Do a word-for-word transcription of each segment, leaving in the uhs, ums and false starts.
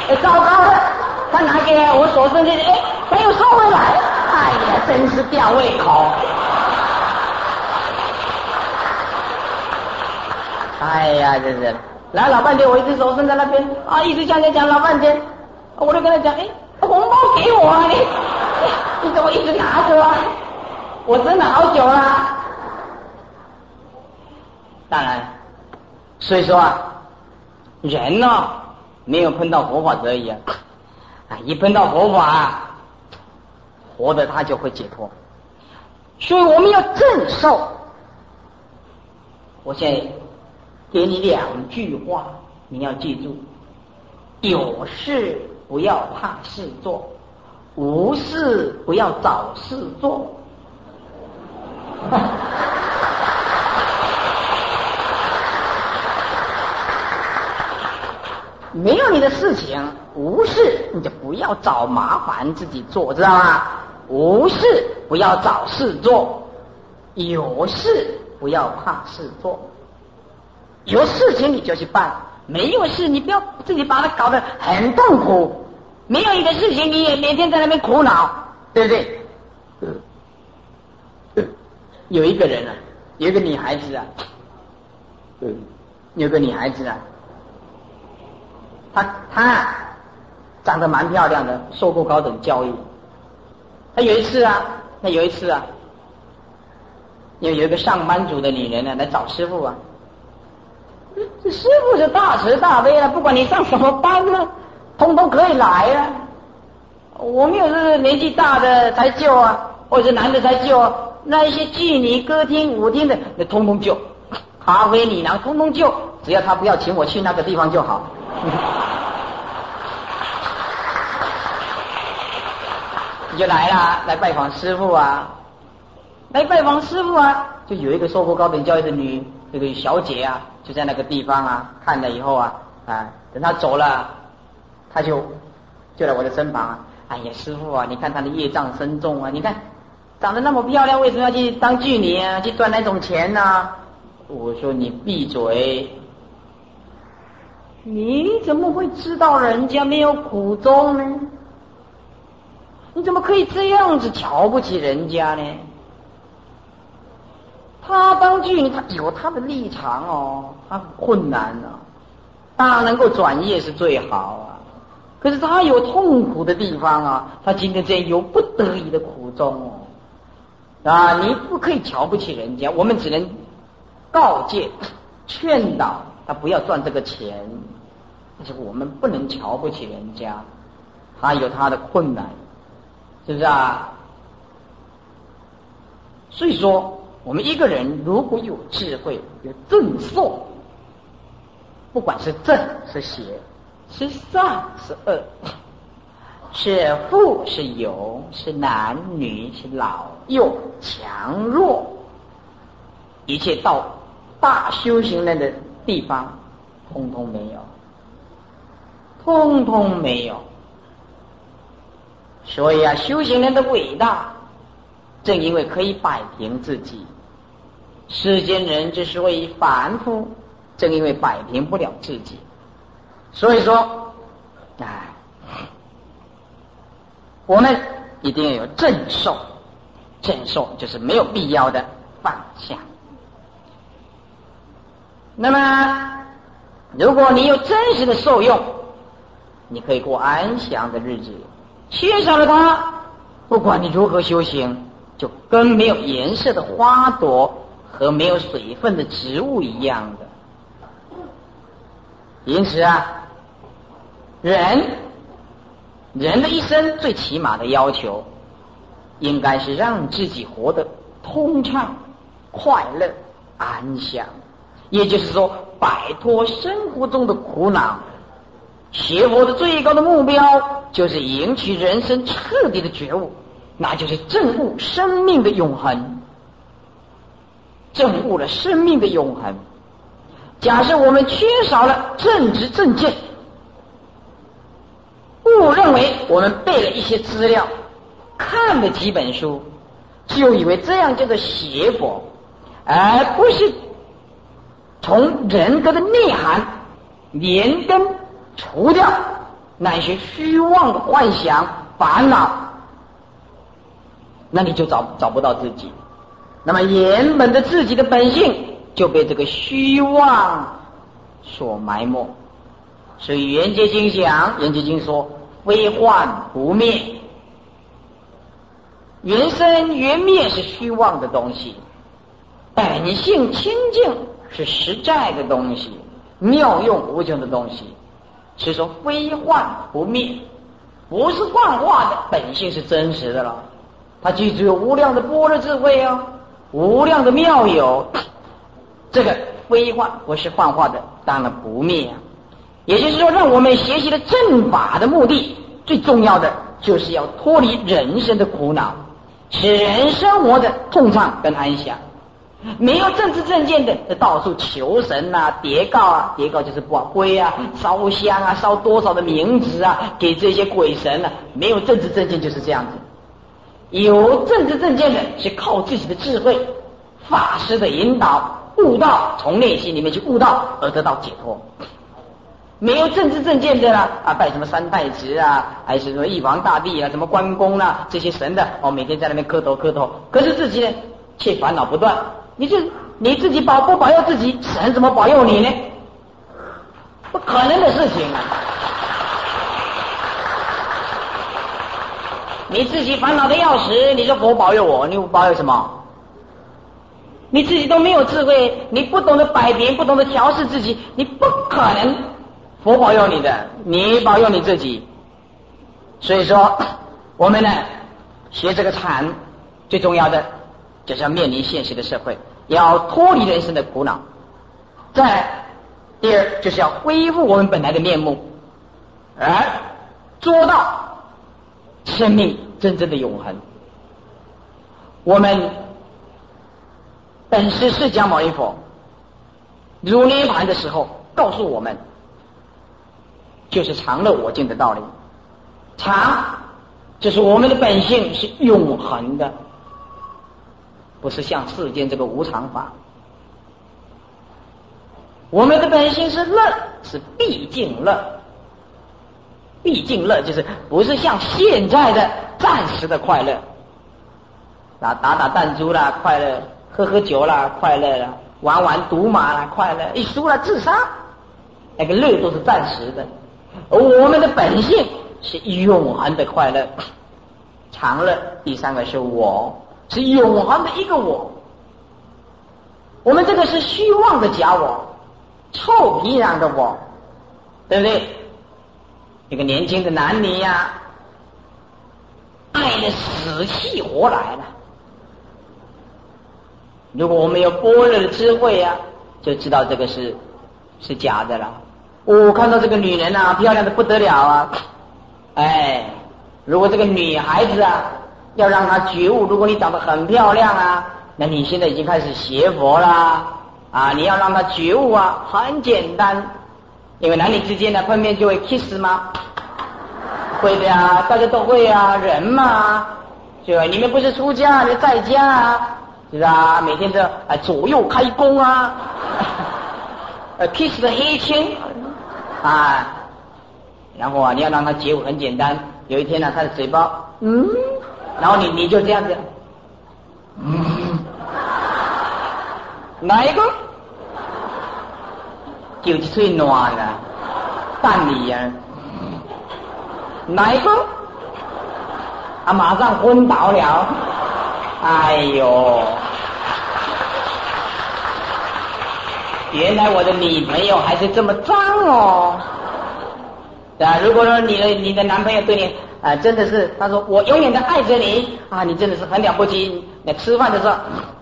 哎，糟糕了，他拿给我手上这哎，没有收回来，哎呀，真是吊胃口。哎呀，真是来老半天，我一只手伸在那边啊，一直讲讲讲老半天，我就跟他讲，哎，红包给我啊，你你怎么一直拿着啊？我等了好久了。当然，所以说啊，人呢、哦、没有碰到佛法而已啊，啊，一碰到佛法、啊，活的他就会解脱。所以我们要正受。我现在给你两句话，你要记住：有事不要怕事做，无事不要找事做。没有你的事情，无事你就不要找麻烦自己做，知道吗？无事不要找事做，有事不要怕事做。有事情你就去办，没有事你不要自己把它搞得很痛苦。没有一个事情你也每天在那边苦恼，对不对？有一个人啊，有一个女孩子啊，有个女孩子啊，她她长得蛮漂亮的，受过高等教育。她有一次啊，那有一次啊，有有一个上班族的女人呢、啊、来找师父啊。这师父是大慈大悲了，不管你上什么班呢，通通可以来啊。我们有是年纪大的才救啊，或者是男的才救啊。那一些妓女、歌厅、舞厅的，那通通救；咖啡女郎通通救，只要他不要请我去那个地方就好。你就来了，来拜访师父啊，来拜访师父啊，就有一个受过高等教育的女这个小姐啊，就在那个地方啊，看了以后啊，啊，等她走了，她就就在我的身旁啊，哎呀，师父啊，你看她的业障深重啊，你看长得那么漂亮，为什么要去当妓女啊，去赚那种钱啊？我说你闭嘴，你怎么会知道人家没有苦衷呢？你怎么可以这样子瞧不起人家呢？他当妓女，他有他的立场哦，他困难啊，当然能够转业是最好啊。可是他有痛苦的地方啊，他今天这样有不得已的苦衷哦。啊，你不可以瞧不起人家，我们只能告诫、劝导他不要赚这个钱，但是我们不能瞧不起人家，他有他的困难，是不是啊？所以说，我们一个人如果有智慧、有正受，不管是正是邪，是善是恶，是富是有，是男女是老幼强弱，一切到大修行人的地方，通通没有，通通没有。所以啊，修行人的伟大，正因为可以摆平自己。世间人之所以凡夫，正因为摆平不了自己。所以说，哎，我们一定要有正受，正受就是没有必要的放下。那么，如果你有真实的受用，你可以过安详的日子。缺少了它，不管你如何修行，就跟没有颜色的花朵和没有水分的植物一样的。因此啊，人人的一生最起码的要求，应该是让自己活得通畅、快乐、安详。也就是说，摆脱生活中的苦恼。学佛的最高的目标，就是赢取人生彻底的觉悟，那就是证悟生命的永恒。证悟了生命的永恒。假设我们缺少了正直正见，误认为我们背了一些资料，看了几本书，就以为这样叫做学佛，而不是从人格的内涵连根除掉， 那些虚妄的幻想烦恼，那你就找找不到自己。那么原本的自己的本性就被这个虚妄所埋没。所以圆觉经讲，圆觉经说非幻不灭，原生原灭是虚妄的东西，本性清净是实在的东西，妙用无穷的东西。所以说非幻不灭，不是幻化的，本性是真实的了。它具足有无量的般若智慧啊，无量的妙有。这个非幻不是幻化的，当然不灭啊。也就是说，让我们学习的正法的目的，最重要的就是要脱离人生的苦恼，使人生活的通畅跟安详。没有政治正见的到处求神啊、叠告啊，叠告就是挂龟啊、烧香啊、烧多少的冥纸啊给这些鬼神啊。没有政治正见就是这样子。有政治正见的是靠自己的智慧、法师的引导悟道，从内心里面去悟道而得到解脱。没有政治正见的啦，啊，拜什么三太子啊，还是什么玉皇大帝啊，什么关公啊，这些神的哦，每天在那边磕头磕头，可是自己呢却烦恼不断。你这你自己保不保佑自己，神怎么保佑你呢？不可能的事情啊！你自己烦恼的要死，你说佛保佑我，你保佑什么？你自己都没有智慧，你不懂得摆平，不懂得调试自己，你不可能佛保佑你的，你保佑你自己。所以说，我们呢学这个禅，最重要的就是要面临现实的社会，要脱离人生的苦恼。再来，第二就是要恢复我们本来的面目，而做到生命真正的永恒。我们本师释迦牟尼佛入涅盘的时候告诉我们，就是常乐我净的道理。常就是我们的本性是永恒的，不是像世间这个无常法。我们的本性是乐，是毕竟乐。毕竟乐就是不是像现在的暂时的快乐，啊，打打弹珠啦快乐，喝喝酒啦快乐啦，玩玩赌马啦快乐，一输了自杀，那个乐都是暂时的。而我们的本性是永恒的快乐。常乐第三个是我，是永恒的一个我。我们这个是虚妄的假我，臭皮囊的我，对不对？一个年轻的男女呀、啊，爱的死去活来了。如果我们有般若的智慧啊，就知道这个是是假的了。我、哦、看到这个女人啊，漂亮的不得了啊，哎，如果这个女孩子啊，要让她觉悟，如果你长得很漂亮啊，那你现在已经开始学佛啦啊！你要让她觉悟啊，很简单，因为男女之间的碰面就会 kiss 吗？会的呀，大家都会啊，人嘛，对吧？你们不是出家，你在家啊，是吧？每天都啊左右开弓啊，呃 kiss 的黑青啊，然后啊，你要让他觉悟很简单。有一天呢、啊，他的嘴巴嗯，然后你你就这样子，嗯，哪一个？就是最暖了，蛋里呀。哪一个？啊，马上昏倒了！哎呦，原来我的女朋友还是这么脏哦！啊，如果说你的你的男朋友对你啊，真的是他说我永远的爱着你啊，你真的是很了不起。你吃饭的时候，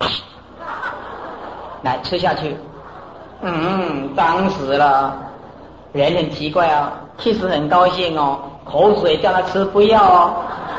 来吃下去，嗯，脏死了。人很奇怪啊，其实很高兴哦。口水叫他吃不要哦，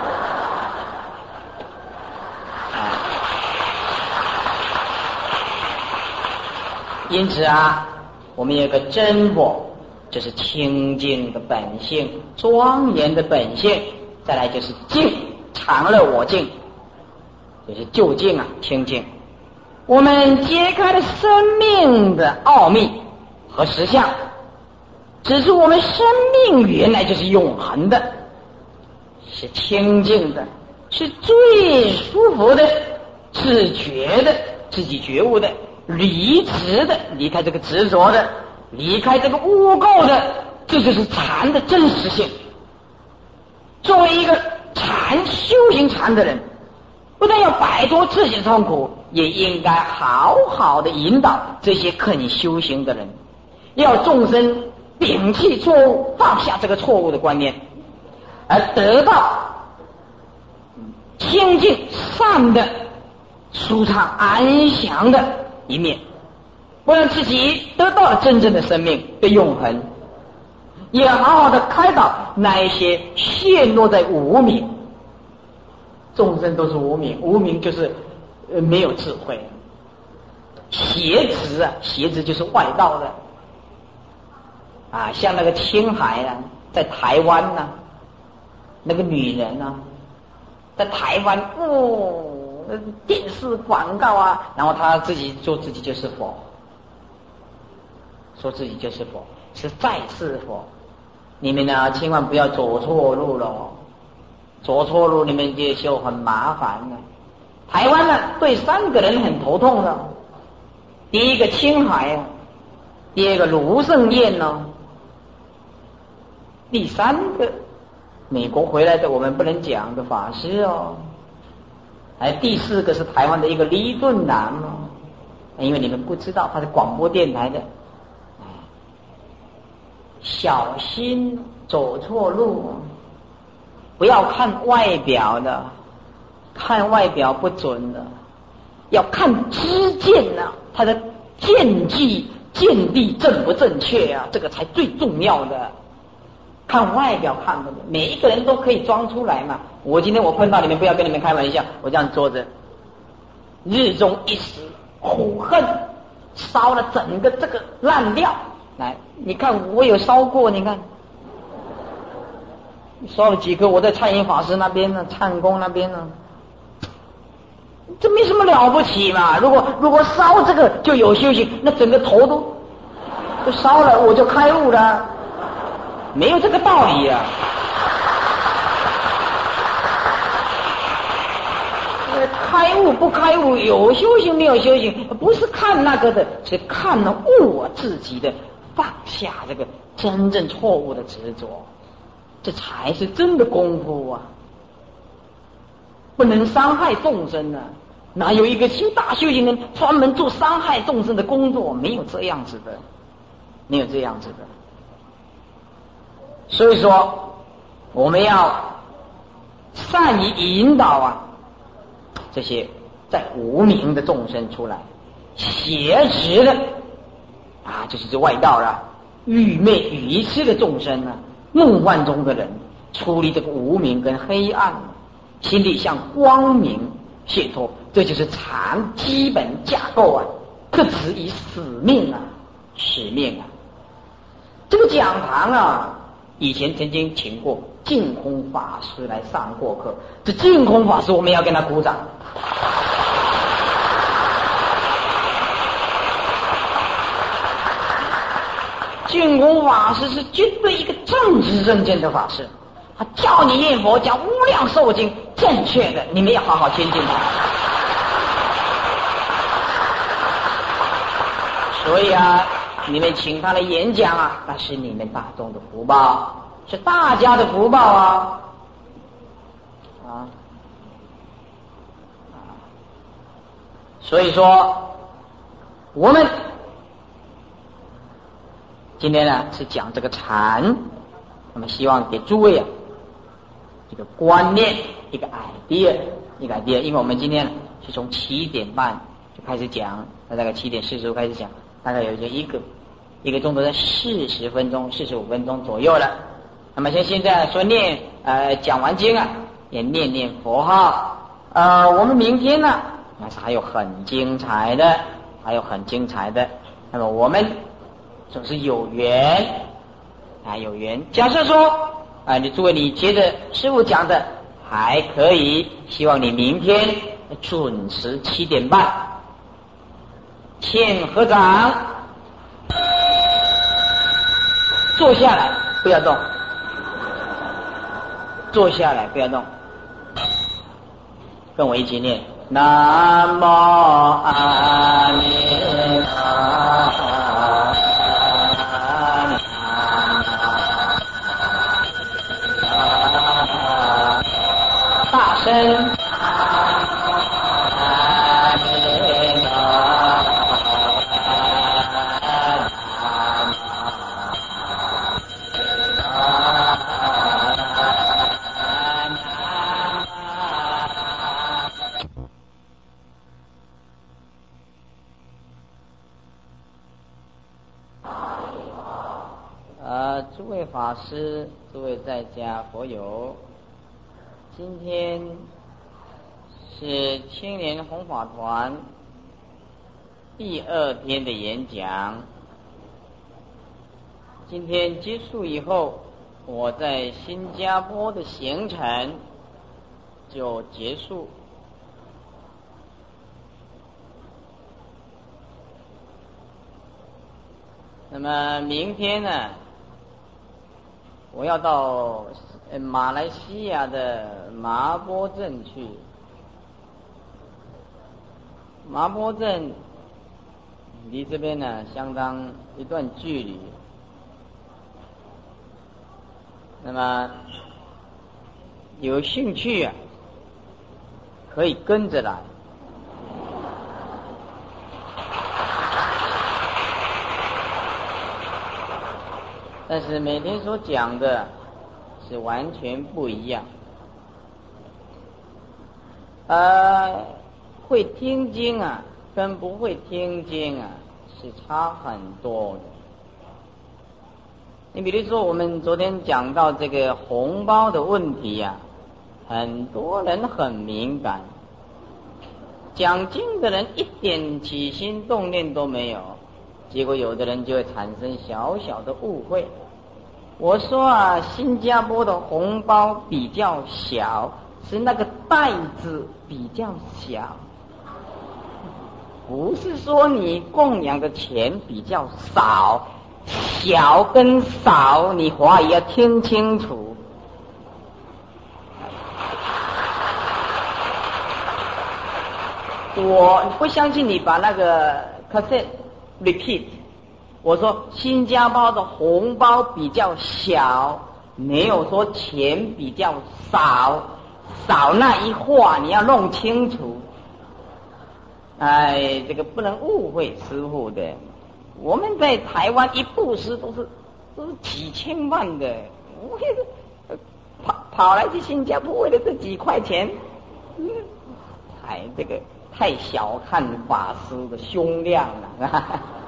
因此啊，我们有一个真我，就是清净的本性，庄严的本性。再来就是净，常乐我净，就是究竟啊，清净。我们揭开了生命的奥秘和实相， 只是我们生命原来就是永恒的，是清净的，是最舒服的，自觉的，自己觉悟的，离执的，离开这个执着的，离开这个污垢的，这就是禅的真实性。作为一个禅修行禅的人，不但要摆脱自己的痛苦，也应该好好的引导这些肯修行的人，要众生摒弃错误，放下这个错误的观念，而得到清净善的舒畅安详的一面，不让自己得到了真正的生命的永恒，也好好的开导那一些陷落在无明。众生都是无明，无明就是呃没有智慧，邪执啊，邪执就是外道的啊，像那个青海啊，在台湾呢、啊，那个女人啊，在台湾哦，电视广告啊，然后她自己说自己就是佛，说自己就是佛，是再次佛。你们呢，千万不要走错路了哦，走错路你们就很麻烦了。台湾呢，对三个人很头痛的，第一个青海啊，第二个卢胜彦呢，第三个美国回来的我们不能讲的法师哦，还第四个是台湾的一个李顿南哦，因为你们不知道他是广播电台的，小心走错路，不要看外表的，看外表不准的，要看知见呢、啊，他的见机见地正不正确啊，这个才最重要的。看外表看不懂，每一个人都可以装出来嘛。我今天我碰到你们，不要跟你们开玩笑，我这样坐着，日中一时苦恨烧了整个这个烂掉。来，你看我有烧过，你看烧了几颗，我在蔡英法师那边呢，灿公那边呢，这没什么了不起嘛。如果如果烧这个就有修行，那整个头都就烧了，我就开悟了，没有这个道理啊。开悟不开悟，有修行没有修行，不是看那个的，是看了我自己的。放下这个真正错误的执着，这才是真的功夫啊！不能伤害众生啊！哪有一个修大修行人专门做伤害众生的工作？没有这样子的，没有这样子的。所以说，我们要善于引导啊，这些在无明的众生出来，邪执的。啊，就是这外道了，愚昧愚痴的众生呢、啊，梦幻中的人，出离这个无明跟黑暗，心里向光明解脱，这就是禅基本架构啊，克制于使命啊，使命啊。这个讲堂啊，以前曾经请过净空法师来上过课，这净空法师我们要跟他鼓掌。净空法师是绝对一个正直正见的法师，他教你念佛讲无量寿经，正确的，你们要好好亲近他。所以啊，你们请他来演讲啊，那是你们大众的福报，是大家的福报啊啊！所以说，我们今天呢是讲这个禅，那么希望给诸位啊这个观念，一个 idea， 一个 idea。因为我们今天是从七点半就开始讲，那大概七点四十五开始讲，大概有就一个一个钟头的四十分钟、四十五分钟左右了。那么像现在说念呃讲完经啊，也念念佛号。呃，我们明天呢，那是还有很精彩的，还有很精彩的。那么我们总是有缘啊，有缘。假设说啊，你诸位你觉得师父讲的还可以，希望你明天准时七点半，请合掌。 坐下来不要动，坐下来不要动，跟我一起念南无阿弥陀佛，大声法师，诸位在家佛友，今天是青年弘法团第二天的演讲。今天结束以后，我在新加坡的行程就结束。那么明天呢，我要到马来西亚的麻波镇去。麻波镇离这边呢相当一段距离，那么有兴趣啊，可以跟着来。但是每天所讲的是完全不一样，呃，会听经啊，跟不会听经啊是差很多的。你比如说，我们昨天讲到这个红包的问题啊，很多人很敏感，讲经的人一点起心动念都没有。结果有的人就会产生小小的误会。我说啊，新加坡的红包比较小，是那个袋子比较小，不是说你供养的钱比较少。小跟少，你华语要听清楚。我不相信你把那个 cassette repeat， 我说新加坡的红包比较小，没有说钱比较少，少那一话你要弄清楚。哎，这个不能误会师父的。我们在台湾一布施都是都是几千万的，我跑跑来去新加坡为了这几块钱，嗯，哎，这个太小看法师的胸量了。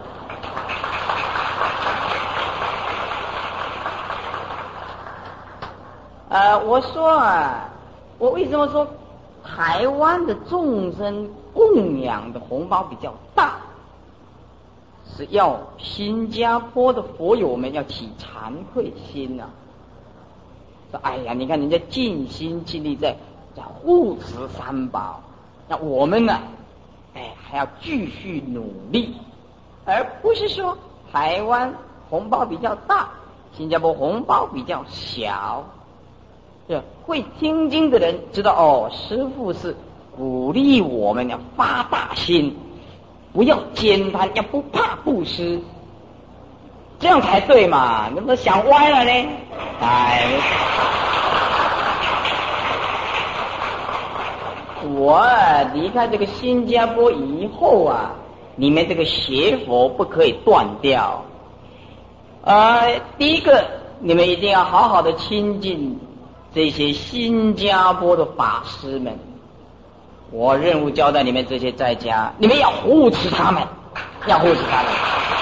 呃，我说啊，我为什么说台湾的众生供养的红包比较大？是要新加坡的佛友们要起惭愧心啊！说哎呀，你看人家尽心尽力在在护持三宝，那我们呢，哎，还要继续努力，而不是说台湾红包比较大，新加坡红包比较小。对，会听经的人知道哦，师父是鼓励我们要发大心，不要简单，要不怕布施，这样才对嘛！你不想歪了呢？哎，我离开这个新加坡以后啊，你们这个学佛不可以断掉。呃，第一个，你们一定要好好的亲近这些新加坡的法师们。我任务交代你们这些在家，你们要护持他们，要护持他们。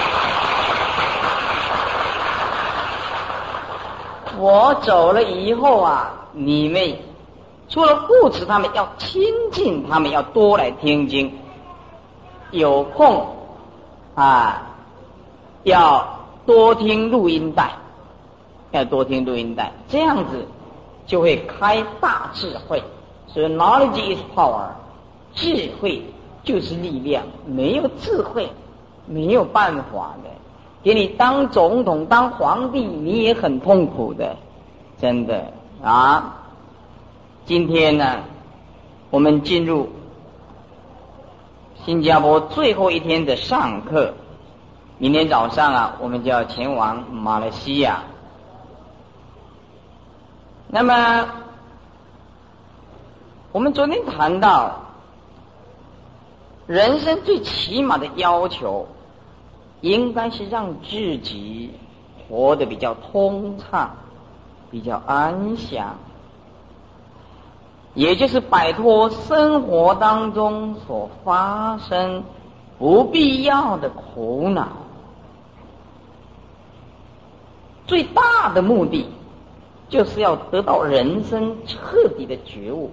我走了以后啊，你们除了护持他们，要亲近他们，要多来听经。有空啊，要多听录音带，要多听录音带，这样子就会开大智慧。所以 knowledge is power， 智慧就是力量，没有智慧没有办法的。 给你当总统、当皇帝，你也很痛苦的，真的啊。今天呢，我们进入新加坡最后一天的上课，明天早上啊，我们就要前往马来西亚。那么，我们昨天谈到，人生最起码的要求，应该是让自己活得比较通畅，比较安详，也就是摆脱生活当中所发生不必要的苦恼。最大的目的就是要得到人生彻底的觉悟。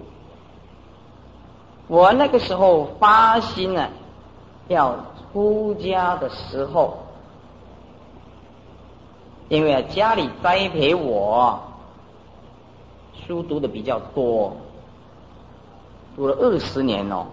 我那个时候发心呢，要出家的时候，因为家里栽培我，书读的比较多，读了二十年哦。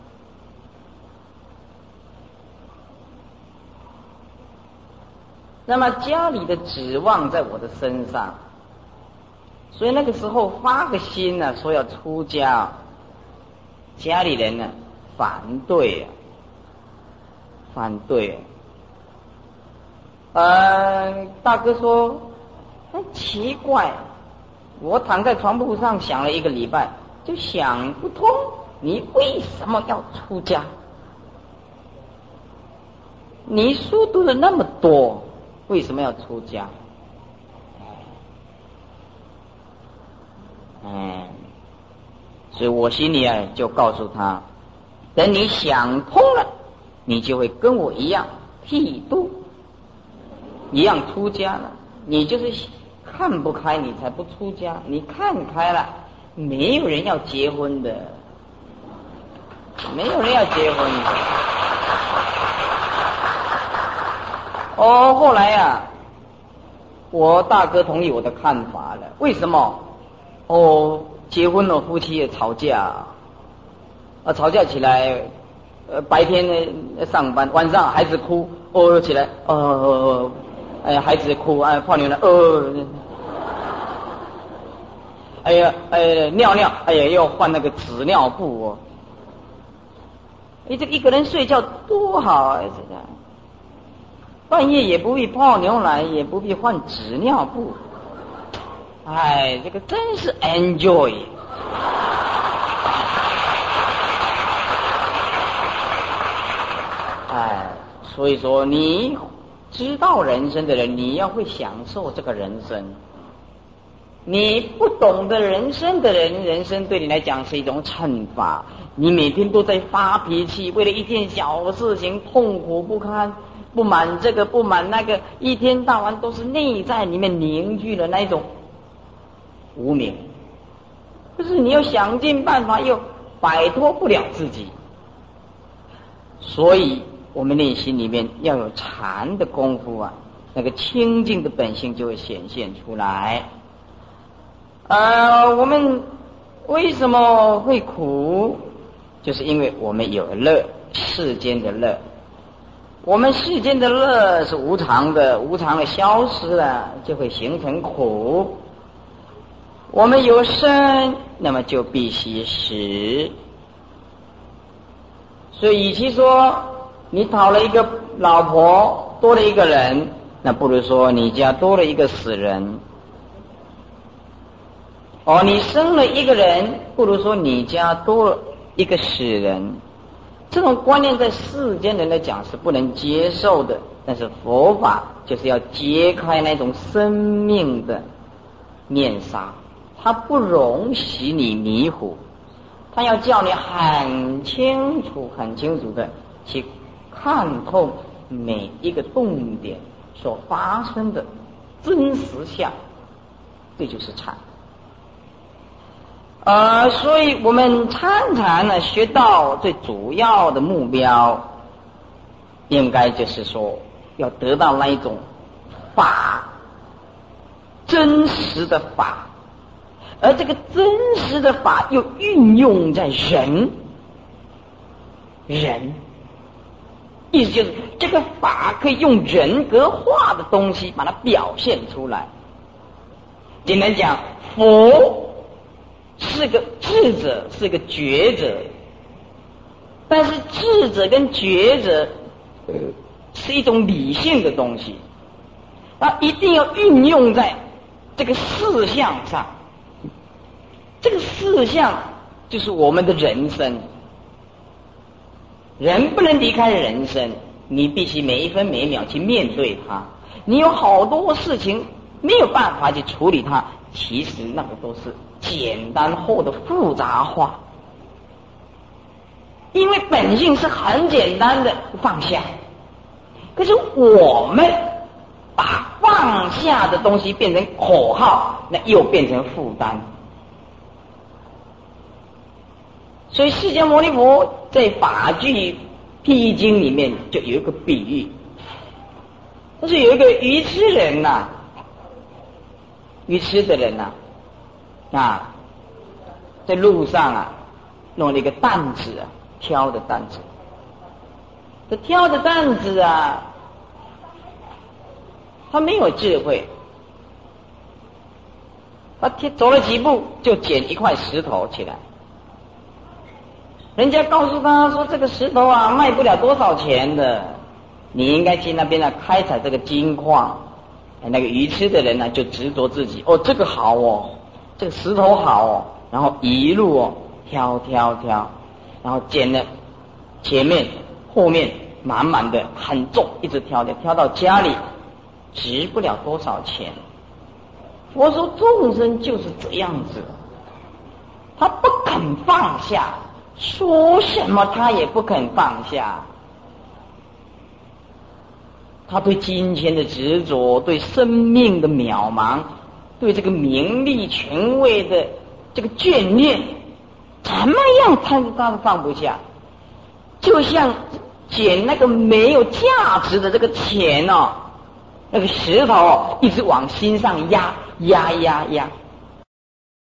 那么家里的指望在我的身上，所以那个时候发个心呢、啊，说要出家，家里人呢反对啊，反对。呃，大哥说，很奇怪，我躺在床铺上想了一个礼拜，就想不通，你为什么要出家？你书读了那么多，为什么要出家？嗯，所以我心里啊就告诉他，等你想通了，你就会跟我一样剃度，一样出家了。你就是看不开，你才不出家。你看开了，没有人要结婚的，没有人要结婚的。哦，后来呀、啊，我大哥同意我的看法了。为什么？哦，结婚了，夫妻也吵架，啊，吵架起来，呃，白天呢上班，晚上孩子哭，哦起来，哦、呃，哎呀，孩子哭，哎，泡牛奶，呃，哎呀，哎，尿尿，哎呀，要换那个纸尿布哦。哎，这个一个人睡觉多好啊！这个半夜也不必泡牛奶，也不必换纸尿布。哎，这个真是 enjoy。哎，所以说你知道人生的人，你要会享受这个人生。你不懂得人生的人，人生对你来讲是一种惩罚。你每天都在发脾气，为了一件小事情痛苦不堪，不满这个不满那个，一天到晚都是内在里面凝聚了那一种无明。可是你又想尽办法，又摆脱不了自己。所以我们内心里面要有禅的功夫啊，那个清净的本性就会显现出来。呃，我们为什么会苦？就是因为我们有乐，世间的乐。我们世间的乐是无常的，无常的消失了，就会形成苦。我们有生，那么就必须死。所以，与其说你讨了一个老婆，多了一个人，那不如说你家多了一个死人。哦，你生了一个人，不如说你家多了一个死人。这种观念在世间人来讲是不能接受的，但是佛法就是要揭开那种生命的面纱，它不容许你迷糊，它要叫你很清楚很清楚的去看透每一个动点所发生的真实相，这就是禅。呃，所以我们参禅呢，学到最主要的目标，应该就是说，要得到那一种法，真实的法，而这个真实的法又运用在人，人意思就是这个法可以用人格化的东西把它表现出来。简单讲，佛是个智者，是个觉者，但是智者跟觉者是一种理性的东西，它一定要运用在这个事项上。这个事项就是我们的人生，人不能离开人生，你必须每一分每一秒去面对它。你有好多事情没有办法去处理它，其实那个都是简单后的复杂化，因为本性是很简单的放下，可是我们把放下的东西变成口号，那又变成负担。所以释迦牟尼佛在法句譬喻经里面就有一个比喻，就是有一个愚痴人呐、啊，愚痴的人呐、啊，啊，在路上啊弄了一个担子啊，挑的担子，这挑的担子啊，他没有智慧，他走了几步就捡一块石头起来。人家告诉他说这个石头啊卖不了多少钱的，你应该去那边呢、啊、开采这个金矿。那个愚痴的人呢、啊、就执着自己，哦这个好哦，这个石头好哦，然后一路哦挑挑挑，然后捡了前面后面满满的很重，一直挑挑挑到家里值不了多少钱。我说众生就是这样子，他不肯放下，说什么他也不肯放下，他对金钱的执着，对生命的渺茫，对这个名利权位的这个眷恋，怎么样他他都放不下，就像捡那个没有价值的这个钱哦，那个石头一直往心上压压压压，